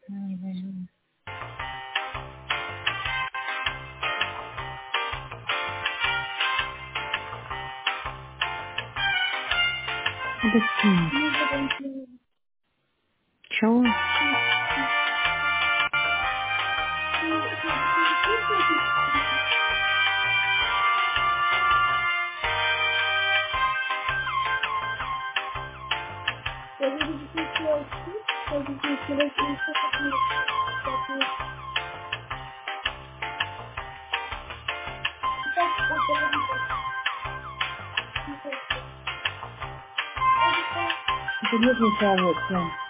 Ai, velho. Cadê aqui? Show? Eu queria ver se ela